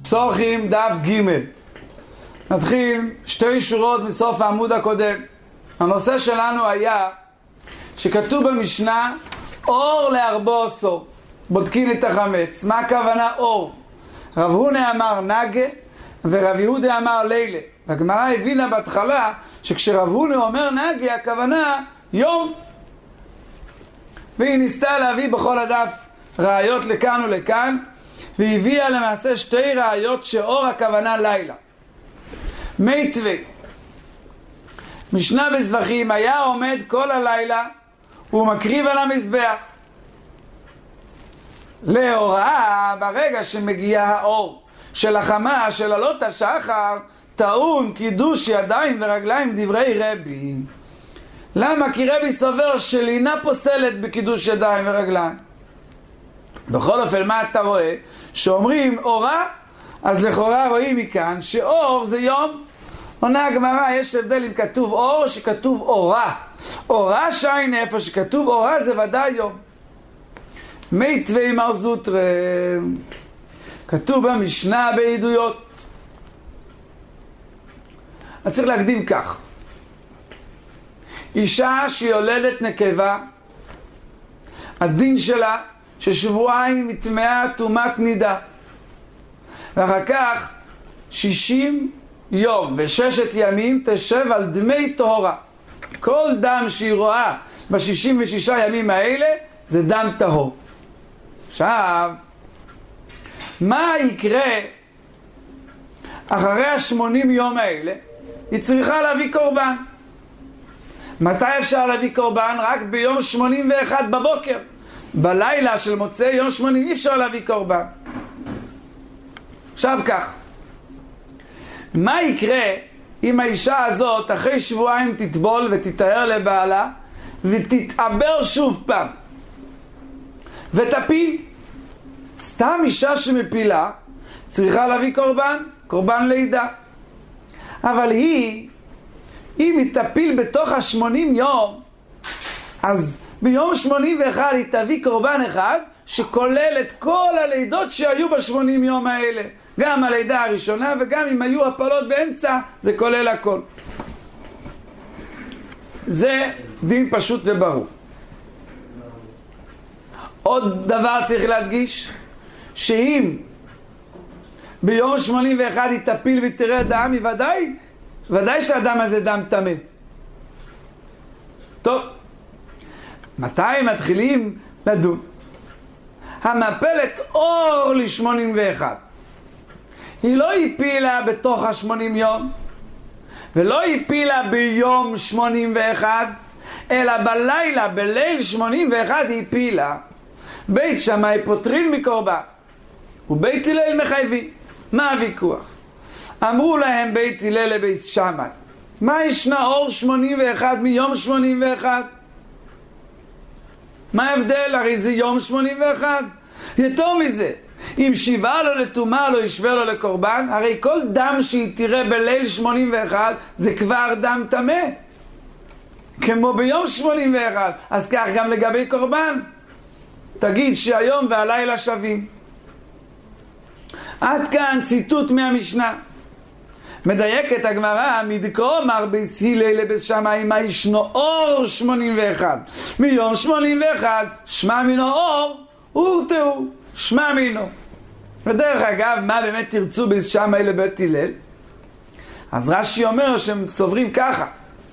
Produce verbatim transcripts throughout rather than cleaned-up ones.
פסוחים דף ג' נתחיל שתי שורות מסוף העמוד הקודם. הנושא שלנו היה שכתוב במשנה אור להרבו אסור, בודקין את החמץ. מה הכוונה אור? רב הונא אמר נגה ורב יהודה אמר לילה. והגמרא הבינה בהתחלה שכשרב הונא אומר נגה הכוונה יום, והיא ניסתה להביא בכל הדף ראיות לכאן ולכאן, והביאה למעשה שתי ראיות שאור הכוונה לילה. מיטווה משנה בזבחים, היה עומד כל הלילה ומקריב על המזבח. להוראה ברגע שמגיע האור של החמה של עלות השחר טעון קידוש ידיים ורגליים דברי רבי. למה? כי רבי סובר שלינה פוסלת בקידוש ידיים ורגליים. בכל אופן מה אתה רואה? שאומרים אורה, אז לכאורה רואים מכאן שאור זה יום. עונה הגמרא, יש הבדל אם כתוב אור או שכתוב אורה. אורה שיין, איפה שכתוב אורה זה ודאי יום. מיטווה מר זוטרא, כתוב במשנה בעדויות. אז צריך להקדים כך, אישה שיולדת נקבה, הדין שלה ששבועיים מטמאה טומאת נידה, ואחר כך שישים יום וששת ימים תשב על דמי טהרה. כל דם שהיא רואה בשישים ושישה ימים האלה זה דם טהור. עכשיו, מה יקרה אחרי השמונים יום האלה? היא צריכה להביא קורבן. מתי אפשר להביא קורבן? רק ביום שמונים ואחת בבוקר. בלילה של מוצאי יום שמונים אי אפשר להביא קורבן. עכשיו כך, מה יקרה אם האישה הזאת אחרי שבועיים תטבול ותתאר לבעלה ותתעבר שוב פעם ותפיל? סתם אישה שמפילה צריכה להביא קורבן, קורבן לידה. אבל היא, אם היא תפיל בתוך השמונים יום, אז ביום שמונים ואחת היא תביא קורבן אחד שכולל את כל הלידות שהיו בשמונים יום האלה, גם הלידה הראשונה וגם אם היו הפלות באמצע, זה כולל הכל. זה דין פשוט וברור. עוד דבר צריך להדגיש, שאם ביום שמונים ואחת היא תפיל ותראה דם, היא ודאי, ודאי שהדם הזה דם טמא. טוב, מתי מתחילים לדון? המפלת אור ל-שמונים ואחת, היא לא הפילה בתוך ה-שמונים יום, ולא הפילה ביום שמונים ואחת, אלא בלילה, בליל שמונים ואחת היא הפילה. בית שמאי פוטרין מקורבן ובית הלל מחייבים. מה הוויכוח? אמרו להם בית הלל לבית שמאי, מה ישנה אור שמונים ואחת מיום שמונים ואחת? מה ההבדל? הרי זה יום שמונים ואחת. יותר מזה, אם שיבה לו לטומאה לא ישווה לו לקורבן, הרי כל דם שהיא תראה בליל שמונים ואחת זה כבר דם טמא, כמו ביום שמונים ואחת. אז כך גם לגבי קורבן, תגיד שהיום והלילה שווים. עד כאן ציטוט מהמשנה. מדייקת הגמרא, מדקרוא אמר בית הלל לבית שמאי, מה ישנו אור שמונים ואחת מיום שמונים ואחת, שמע מינו אור ורתעו, שמע מינו. ודרך אגב, מה באמת תרצו בית שמאי לבית הלל? אז רש"י אומר שהם סוברים ככה,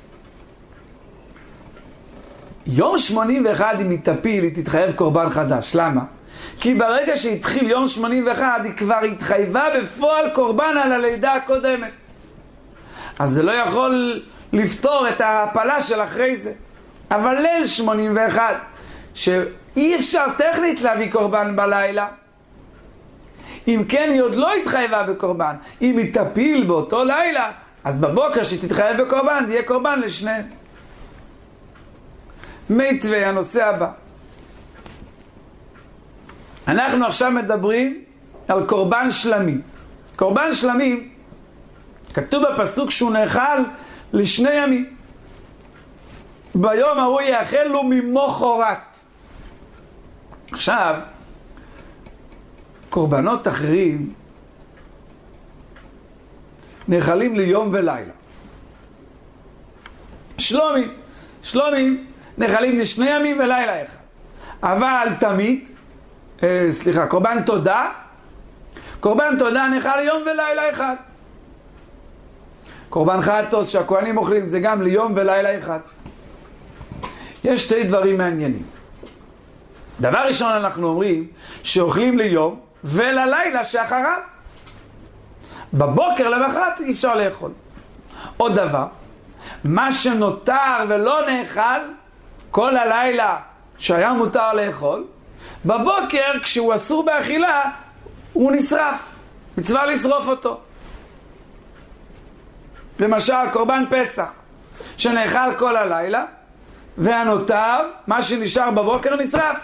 יום שמונים ואחת אם היא תפיל היא תתחייב קורבן חדש. למה? כי ברגע שהתחיל יום שמונים ואחת היא כבר התחייבה בפועל קורבן על הלידה הקודמת, אז זה לא יכול לפתור את ההפלה של אחרי זה. אבל ליל שמונים ואחת שאי אפשר טכנית להביא קורבן בלילה, אם כן היא עוד לא התחייבה בקורבן. אם היא תפיל באותו לילה, אז בבוקר שהיא תתחייב בקורבן זה יהיה קורבן לשניהם. מיטווה, הנושא הבא. אנחנו עכשיו מדברים על קורבן שלמים. קורבן שלמים כתוב בפסוק שהוא נאכל לשני ימים. ביום ההוא יאכלו ממוחרת. עכשיו, קורבנות אחרים נאכלים ליום ולילה. שלומים, שלומים נאכלים לשני ימים ולילה אחד. אבל תמיד, אה, סליחה, קורבן תודה, קורבן תודה נאכל ליום ולילה אחד. קורבן חטוס שהכהנים אוכלים זה גם ליום ולילה אחד. יש שתי דברים מעניינים. דבר ראשון אנחנו אומרים שאוכלים ליום וללילה שאחריו. בבוקר למחרת אי אפשר לאכול. עוד דבר, מה שנותר ולא נאכל כל הלילה שהיה מותר לאכול, בבוקר כשהוא אסור באכילה הוא נשרף, מצווה לשרוף אותו. למשל קורבן פסח שנאכל כל הלילה והנותר, מה שנשאר בבוקר נשרף.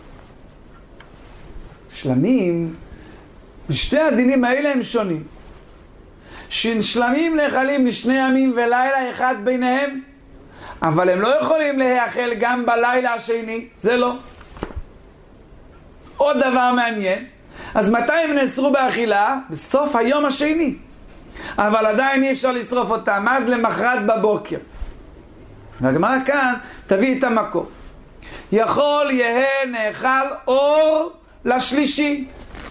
שלמים, שתי הדינים האלה הם שונים. שלמים נאכלים לשני ימים ולילה אחד ביניהם, אבל הם לא יכולים להאכל גם בלילה השני, זה לא. עוד דבר מעניין, אז מתי הם נאסרו באכילה? בסוף היום השני, אבל עדיין אי אפשר לשרוף אותם עד למחרת בבוקר. והגמרא כאן תביא את המקור. יכול יהא נאכל אור לשלישי.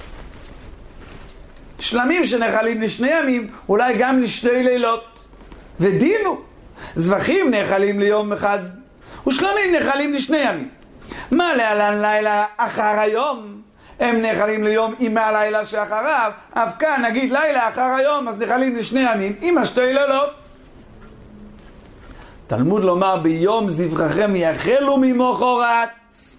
שלמים שנאכלים לשני ימים, אולי גם לשני לילות. ודינו, זבחים נאכלים ליום אחד, ושלמים נאכלים לשני ימים. מה להלן לילה אחר היום? הם נאכלים ליום עם הלילה שאחריו, אף כאן נגיד לילה אחר היום, אז נאכלים לשני ימים עם השתי לילות. תלמוד לומר ביום זבחכם יאכלו ממחרת,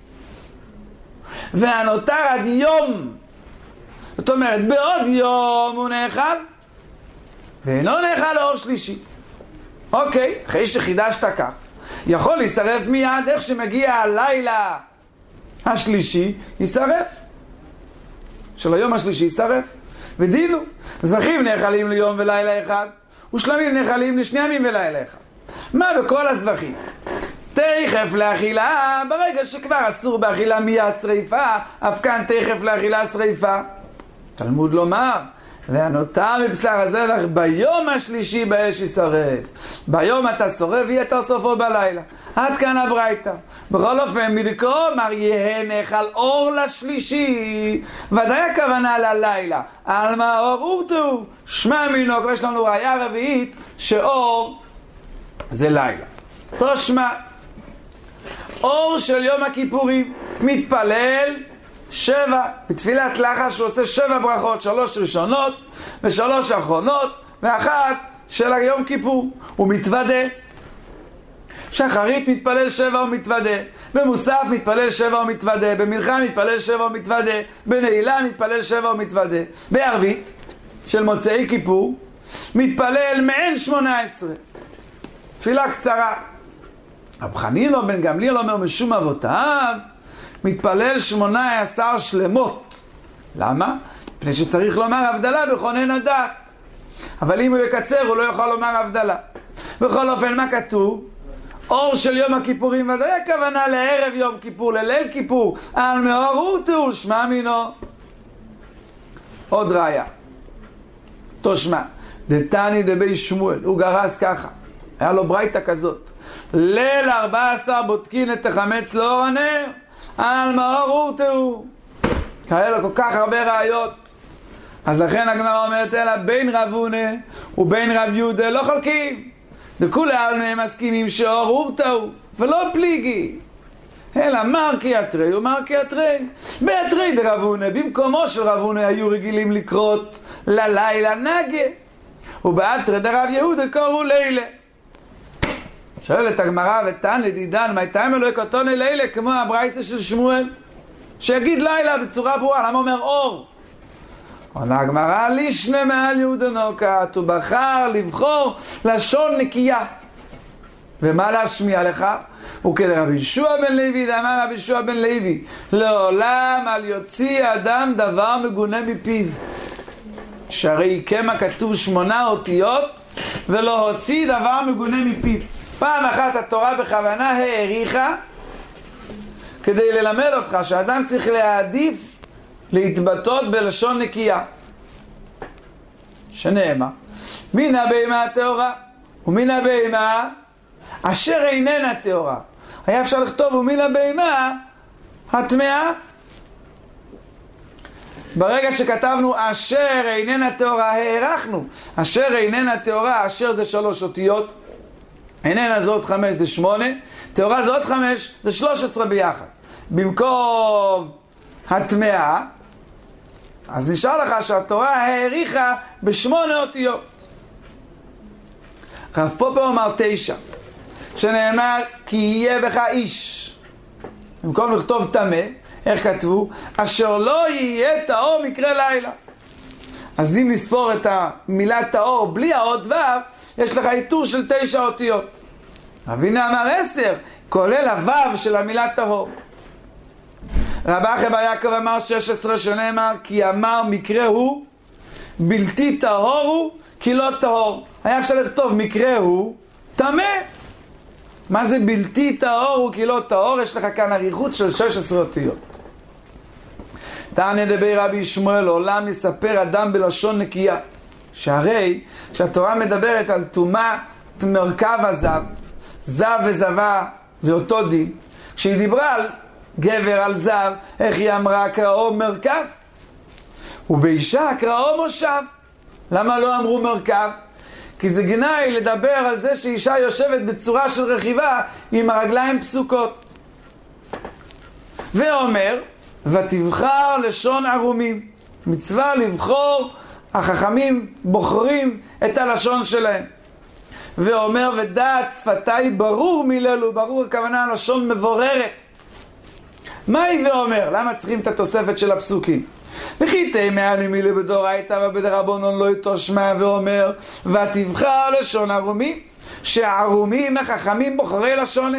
והנותר עד יום. זאת אומרת, בעוד יום הוא נאכל, ואינו נאכל לאור שלישי. אוקיי, אחרי שחידשת כך, יכול להישרף מיד, איך שמגיע הלילה השלישי, יישרף. של היום השלישי יישרף. ודינו, זבחים נאכלים ליום ולילה אחד, ושלמים נאכלים לשני ימים ולילה אחד. מה בכל הזבחים? תכף לאכילה, ברגע שכבר אסור באכילה מיד שריפה, אף כאן תכף לאכילה שריפה. תלמוד לומר, והנותר מבשר הזבח ביום השלישי באש ישרף. ביום אתה שורף ויתר סופו בלילה. עד כאן הברייתא. בכל אופן, מלקרוא אמר יהא נאכל אור לשלישי, ודאי הכוונה ללילה. על מה אור אורתו? שמע מינו, יש לנו ראיה רביעית שאור זה לילה. תושמע, אור של יום הכיפורים מתפלל שבע, בתפילת לחש הוא עושה שבע ברכות, שלוש ראשונות ושלוש אחרונות ואחת של היום כיפור. הוא מתוודה. שחרית מתפלל שבע ומתוודה, במוסף מתפלל שבע ומתוודה, במלחה מתפלל שבע ומתוודה, בנעילה מתפלל שבע ומתוודה, בערבית של מוצאי כיפור מתפלל מעין שמונה עשרה, תפילה קצרה. רב חנינא בן גמליאל אומר משום אבותיו מתפלל שמונה עשר שלמות. למה? מפני שצריך לומר הבדלה בכונן הדת, אבל אם הוא יקצר הוא לא יכול לומר הבדלה. בכל אופן, מה כתוב? אור של יום הכיפורים, ודאי הכוונה לערב יום כיפור, לליל כיפור, על מאור אורתו, שמע מינו. עוד ראיה, תושמע, דתני דבי שמואל, הוא גרס ככה, היה לו ברייתא כזאת, ליל ארבע עשר בודקין את החמץ לאור הנר, על מאור אורתו. כאלה כל כך הרבה ראיות. אז לכן הגמרא אומרת אלא בין רב הונא ובין רב יהודה לא חולקים, וכולי עלמא מסכימים שאור אורתו ולא פליגי, אלא מרקי אתרי ומרקי אתרי. באתרי דרב הונא, במקומו של רב הונא היו רגילים לקרות ללילה נגה, ובאתרי דרב יהודה קראו לילה. שואלת הגמרא ותן לדידן, מה טעם אלוהי קטוני לילה, כמו הברייתא של שמואל שיגיד לילה בצורה ברורה? למה אומר אור? עונה הגמרא, לישנה מעל יהודה נוקת, הוא בחר לבחור לשון נקייה. ומה להשמיע לך? הוא כדרבי ישוע בן לוי, דאמר רבי ישוע בן לוי, לעולם אל יוציא אדם דבר מגונה מפיו. שהרי כמה כתוב שמונה אותיות ולא הוציא דבר מגונה מפיו. פעם אחת התורה בכוונה העריכה כדי ללמד אותך שאדם צריך להעדיף להתבטאות בלשון נקייה, שנאמר מן הבהמה הטהורה, ומן הבהמה אשר איננה טהורה. היה אפשר לכתוב ומן הבהמה הטמאה. ברגע שכתבנו אשר איננה טהורה, הערכנו. אשר איננה טהורה, אשר זה שלוש אותיות, איננה זה עוד חמש, זה שמונה, טהורה זה עוד חמש, זה שלוש עשרה ביחד. במקום הטמאה, אז נשאר לך שהתורה העריכה בשמונה אותיות. רב פופר אמר תשע, שנאמר כי יהיה בך איש. במקום לכתוב טמא, איך כתבו? אשר לא יהיה טהור מקרה לילה. אז אם נספור את המילה טהור בלי האות ו', יש לך איתור של תשע אותיות. אבינה אמר עשר, כולל הו' של המילה טהור. רב אחי בר יעקב אמר שש עשרה, שנאמר כי אמר מקרה הוא בלתי טהור הוא כי לא טהור. היה אפשר לכתוב מקרה הוא טמא. מה זה בלתי טהור הוא כי לא טהור? יש לך כאן אריכות של שש עשרה אותיות. תעניה דבר רבי שמואל, עולם יספר אדם בלשון נקייה. שהרי שהתורה מדברת על טומאת מרכב הזב, זב וזבה זה אותו דין. כשהיא דיברה על גבר, על זב, איך היא אמרה? קראו מרכב, ובאישה קראו מושב. למה לא אמרו מרכב? כי זה גנאי לדבר על זה שאישה יושבת בצורה של רכיבה עם הרגליים פסוקות. ואומר ותבחר לשון ערומים. מצווה לבחור, החכמים בוחרים את הלשון שלהם. ואומר ודעת שפתיי ברור מיללו. ברור הכוונה לשון מבוררת. מה היא ואומר? למה צריכים את התוספת של הפסוקים? וכי תימא למילי בדאורייתא ובדרבנן לא יתושמע. ואומר ותבחר לשון ערומים, שהערומים החכמים בוחרי לשון.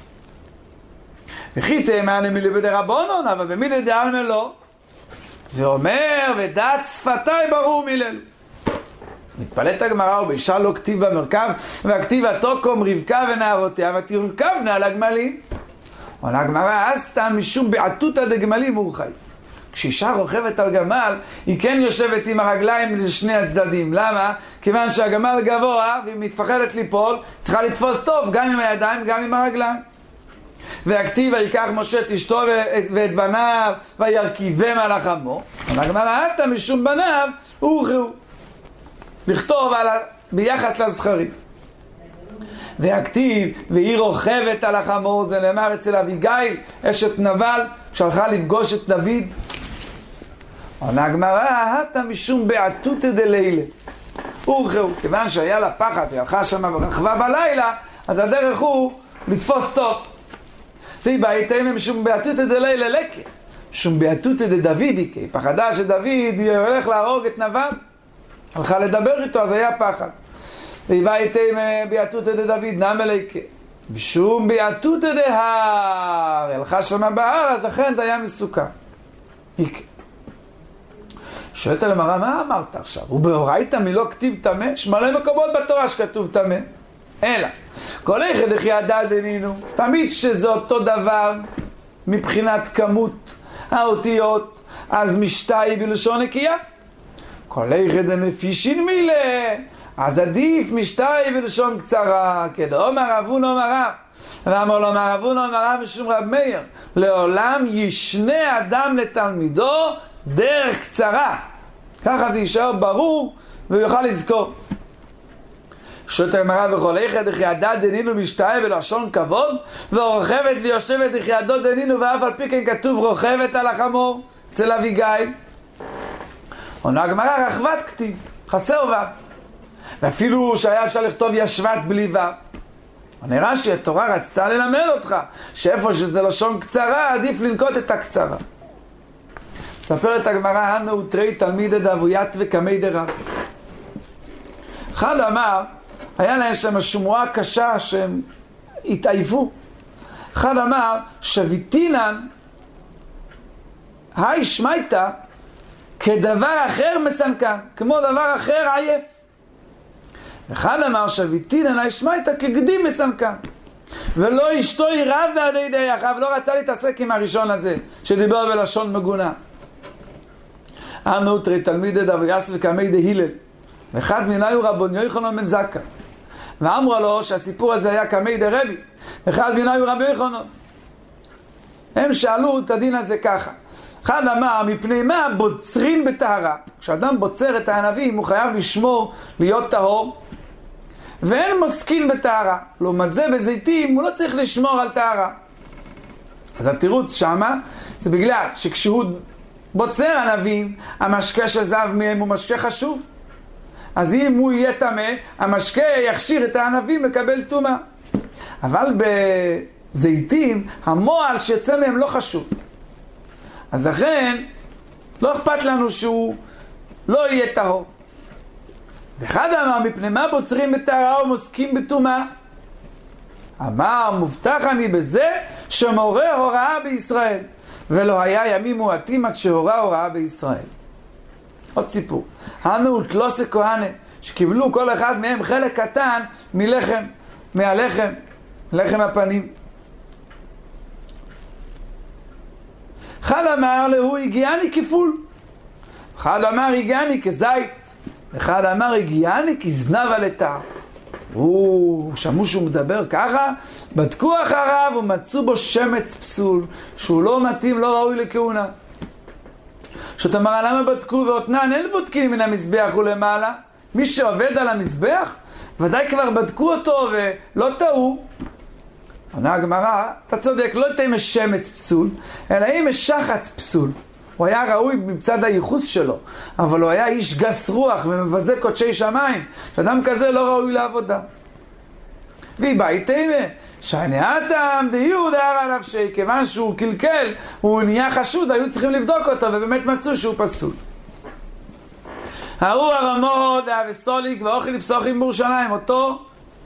וכי תימא למילי בדרבנן אבל במילי דעלמא לא. ואומר ודעת שפתיי ברור מיללו. מתפלאת הגמרא, ובאישה לא כתיב במרכב, והכתיב תוקם רבקה ונערותיה ותרכבנה על הגמלים. עונה הגמרא, אסתא משום בעתותא דגמלים אורחי. כשאישה רוכבת על גמל, היא כן יושבת עם הרגליים לשני הצדדים. למה? כיוון שהגמל גבוה והיא מתפחדת ליפול, צריכה לתפוס טוב גם עם הידיים גם עם הרגליים. והכתיב ויקח משה את אשתו ואת בניו וירכיבם על החמור. עונה הגמרא, אתא משום בניו אורחו. לכתוב על ה... ביחס לזכרים. והכתיב והיא רוכבת על החמור, זה נאמר אצל אביגיל אשת נבל שהלכה לפגוש את דוד. עונה הגמרא, הטה משום בעתותא דלילה אורחו. כיוון שהיה לה פחד והלכה שם ברחבה בלילה, אז הדרך הוא לתפוס טוב. והיא באיתמא משום בעתותא דלילה לקה, משום בעתותא דדודי, כי פחדה שדוד ילך להרוג את נבל, הלכה לדבר איתו, אז היה פחד. והיא באיתמא בעתותא דדוד נמי לקה, משום בעתותא דהר, הלכה שמה בהר, אז לכן זה היה מסוכן. שואלת על הגמרא, מה אמרת עכשיו? ובאורייתא מלא כתיב טמא? יש מלא מקומות בתורה שכתוב טמא. אלא כל אחד ידע דנינו, תמיד שזה אותו דבר מבחינת כמות האותיות, אז משתאי בלשון נקייה. כל אחד נפישין מילה, אז עדיף משתאי בלשון קצרה. כדאמר אבונה אמר רב, ואמר לו אמר אבונה אמר רב משום רב מאיר, לעולם ישנה אדם לתלמידו דרך קצרה, ככה זה יישאר ברור ויוכל לזכור. שואלת הגמרא, וכל אחד ידע דנינו משתאי בלשון כבוד, ורוכבת ויושבת ידו דנינו, ואף על פי כן כתוב רוכבת על החמור אצל אביגיל. עונה הגמרא, רחבת כתיב, חסר ו', ואפילו שהיה אפשר לכתוב ישבת בלי ו'. נראה שהתורה רצתה ללמד אותך שאיפה שזה לשון קצרה עדיף לנקוט את הקצרה. ספרת הגמרא, הנו תרי תלמידי דאבוית וקמי דרב. אחד אמר, היה להם שם שמועה קשה שהם התעייפו. אחד אמר, שביתינן היי שמייתא כדבר אחר מסנקן, כמו דבר אחר עייף. אחד אמר, שביתינן היי שמייתא כגדים מסנקן, ולא אשתו ירב בעדי דייך, ולא רצה להתעסק עם הראשון הזה שדיבר בלשון מגונה. אנו תרי תלמידי דאבוית וקמי דהילל. ואחד מנהיו רבון יוחנן בן זכאי. ואמרו לו שהסיפור הזה היה כמי דרבי. אחד מנהיו רבי יוחנן. הם שאלו את הדין הזה ככה. אחד אמר, מפני מה בוצרין בטהרה? כשאדם בוצר את הענבים, הוא חייב לשמור להיות טהור. ואין מוסקין בטהרה. לעומת זה בזיתים, הוא לא צריך לשמור על טהרה. אז התירוץ שמה, זה בגלל שכשהוא בוצר ענבים, המשקה שזב מהם הוא משקה חשוב. אז אם הוא יהיה טמא, המשקה יכשיר את הענבים לקבל טומאה. אבל בזיתים, המועל שיוצא מהם לא חשוב. אז לכן, לא אכפת לנו שהוא לא יהיה טהור. ואחד אמר, מפני מה בוצרים בטהרה ומוסקים בטומאה? אמר, מובטח אני בזה שמורה הוראה בישראל. ולא היה ימים מועטים עד שהורה הוראה בישראל. עוד סיפור. הנו תלוסי כהנה, שקיבלו כל אחד מהם חלק קטן מלחם, מהלחם, לחם הפנים. אחד אמר לו, הגיעני כפול. אחד אמר, הגיעני כזית. אחד אמר, הגיעני כזנב על אתר. הוא שמעו שהוא מדבר ככה, בדקו אחריו ומצאו בו שמץ פסול, שהוא לא מתאים, לא ראוי לכהונה. זאת אומרת, למה בדקו ואותנן? אין בודקים מן המזבח ולמעלה. מי שעובד על המזבח, ודאי כבר בדקו אותו ולא טעו. עונה הגמרא, אתה צודק, לא תהיה משמץ פסול, אלא אם משחץ פסול. הוא היה ראוי מצד הייחוס שלו, אבל הוא היה איש גס רוח ומבזה קודשי שמיים. שאדם כזה לא ראוי לעבודה. והיא ביתימה, שהנאתם דיוד הערה נפשי, כיוון שהוא קלקל, הוא נהיה חשוד, היו צריכים לבדוק אותו, ובאמת מצאו שהוא פסול. ההוא הרמוד, וסוליק ואוכל לפסוחים בירושלים, אותו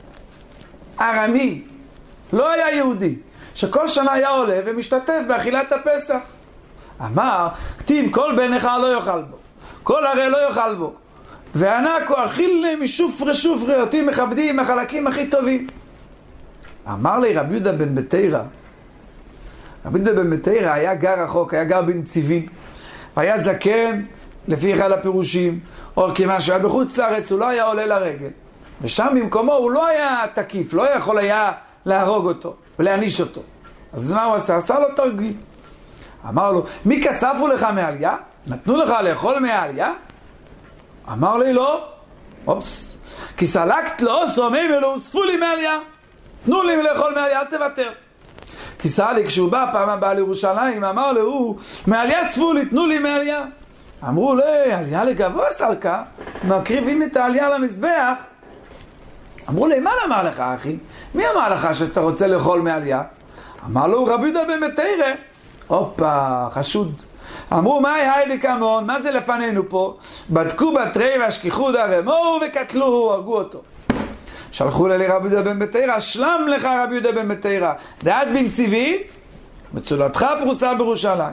ארמי, לא היה יהודי, שכל שנה היה עולה ומשתתף באכילת הפסח. אמר, כתיב כל בן אחד לא יאכל בו, כל הרי לא יאכל בו, וענקו אכיל משופרי שופרי, אותי מכבדים החלקים הכי טובים. אמר לי רבי יהודה בן בתירא, רבי יהודה בן בתירא היה גר רחוק, היה גר בנציבין, היה זקן לפי אחד הפירושים, או כיוון שהוא היה בחוץ לארץ, הוא לא היה עולה לרגל, ושם במקומו הוא לא היה תקיף, לא יכול היה להרוג אותו ולהניש אותו. אז מה הוא עשה? עשה לו תרגיל. אמר לו, מי כספו לך מעליה? נתנו לך לאכול מעליה? אמר לי, לא. אופס. כי סלקת לו סומי ולא הוספו לי מעליה. תנו לי לאכול מעליה, אל תוותר. כי סליק, כשהוא בא פעם הבאה לירושלים, אמר לו, מעליה ספו לי, תנו לי מעליה. אמרו לי, עליה לגבוה סלקה, מקריבים את העליה למזבח. אמרו לי, מה אמר לך אחי? מי אמר לך שאתה רוצה לאכול מעליה? אמר לו, רבי יהודה בן בתירא. הופה, חשוד. אמרו, מה היה לי כמון? מה זה לפנינו פה? בדקו בתרי והשכיחו דרמו וקטלוהו, הרגו אותו. שלחו לי רבי יהודה בן בתירא, שלם לך רבי יהודה בן בתירא, דעת בנציבין, מצולתך פרוסה בירושלים.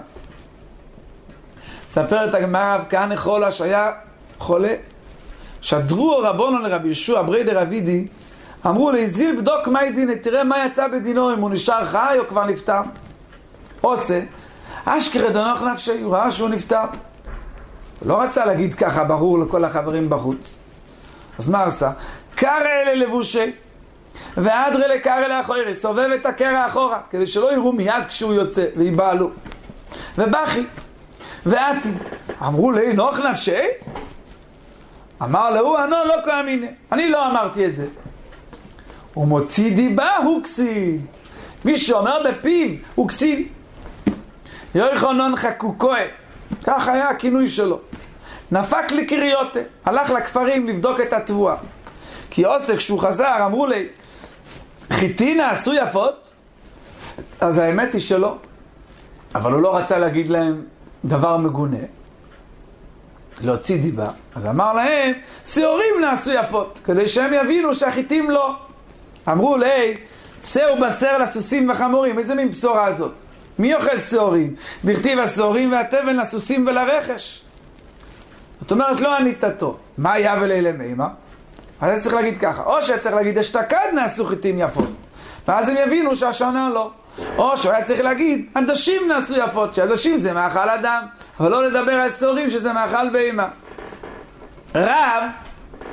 ספרת הגמרא רב כהנא חולה שהיה חולה, שדרו רבונו לרבי ישוע ברי דרבידי, אמרו לי, זיל בדוק מה דין, תראה מה יצא בדינו, אם הוא נשאר חי או כבר נפטר. עושה, אשכרה דנוח נפשי, הוא ראה שהוא נפטר. הוא לא רצה להגיד ככה ברור לכל החברים בחוץ. אז מה עשה? קרא אלה לבושי, ואדרה לקרא לאחורי, סובב את הקרע אחורה, כדי שלא יראו מיד כשהוא יוצא, ויבעלו. ובכי, ואתי, אמרו לי, נוח נפשי? אמר לו, אני לא כאמינה, אני לא אמרתי את זה. הוא מוציא דיבה, הוא כסיל. מי שאומר בפיו, הוא כסיל. יוחנן חקוקוי, כך היה הכינוי שלו. נפק לקריותה, הלך לכפרים לבדוק את התבואה. כי עוסק כשהוא חזר, אמרו לי, חיתינה עשו יפות? אז האמת היא שלא. אבל הוא לא רצה להגיד להם דבר מגונה. להוציא דיבה. אז אמר להם, שעורים נעשו יפות, כדי שהם יבינו שהחיתים לא. אמרו לי, שעור בשר לסוסים וחמורים, איזה מין בשורה הזאת? מי אוכל שעורים? דכתיב השעורים והתבן לסוסים ולרכש. זאת אומרת, לא עניתתו. מה היה ולילה מימה? אז צריך להגיד ככה, או שצריך להגיד, אשתקד נעשו חיתים יפות, ואז הם יבינו שהשנה לא. או שהוא היה צריך להגיד, עדשים נעשו יפות, שעדשים זה מאכל אדם, אבל לא לדבר על שעורים שזה מאכל בהמה. רב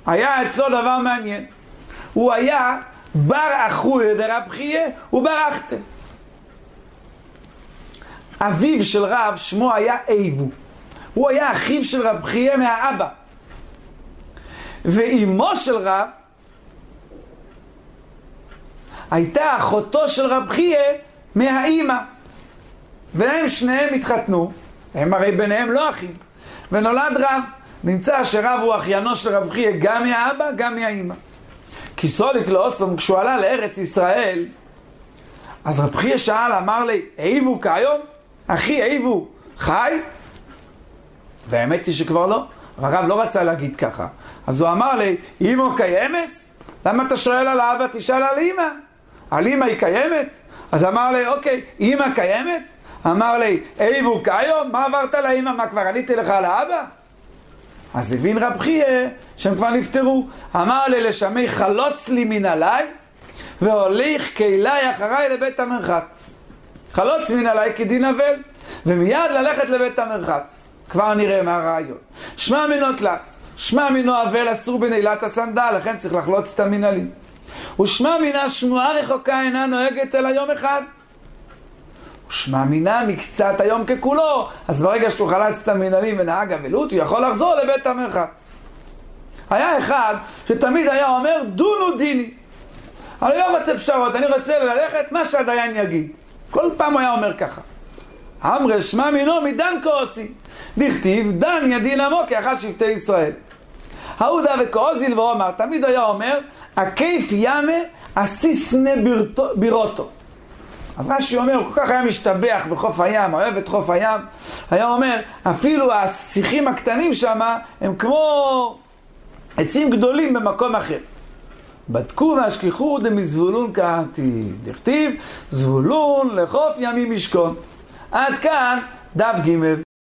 היה אצלו דבר מעניין. הוא היה בר אחוי דרב חייה ובר אחתה. אביו של רב שמו היה איבו. הוא היה אחיו של רב חייה מהאבא. ואימו של רב הייתה אחותו של רב חייה מהאימא. והם שניהם התחתנו, הם הרי ביניהם לא אחים, ונולד רב. נמצא שרב הוא אחיינו של רב חייה גם מהאבא גם מהאימא. כי סוליק לאוסום, כשהוא עלה לארץ ישראל, אז רב חייה שאל, אמר לי, איבו כיום? אחי איבו חי? והאמת היא שכבר לא. הרב לא רצה להגיד ככה. אז הוא אמר לי, אימו קיימס? למה אתה שואל על האבא? תשאל על אימא. על אימא היא קיימת? אז אמר לי, אוקיי, אימא קיימת? אמר לי, איבו כיום? מה עברת לאימא? מה, כבר עליתי לך על האבא? אז הבין רב חייה שהם כבר נפטרו. אמר לי, לשמי חלוץ לי מן עליי והוליך קהילי אחריי לבית המרחץ. חלוץ מן עליי כדין אבל, ומיד ללכת לבית המרחץ. כבר נראה מה הרעיון. שמע מינו תלס, שמע מינו אבל אסור בנעילת הסנדל, לכן צריך לחלוץ את המנהלים. ושמע מינה שמועה רחוקה אינה נוהגת אלא יום אחד. ושמע מינה מקצת היום ככולו, אז ברגע שהוא חלץ את המנהלים ונהג אבלות, הוא יכול לחזור לבית המרחץ. היה אחד שתמיד היה אומר, דונו דיני. אני לא רוצה פשרות, אני רוצה ללכת מה שהדיין יגיד. כל פעם הוא היה אומר ככה. אמר שמע מינו מדן כעוסי, דכתיב דן ידין עמו כאחד שבטי ישראל. ההודה וכעוזי ואומר, תמיד היה אומר, הכיף ימה אסיסנה בירותו. אז רש"י אומר, הוא כל כך היה משתבח בחוף הים, אוהב את חוף הים, היה אומר, אפילו השיחים הקטנים שם הם כמו עצים גדולים במקום אחר. בדקו והשכיחו דמזבולון קראתי, דכתיב זבולון לחוף ימים משכון. עד כאן דף ג'.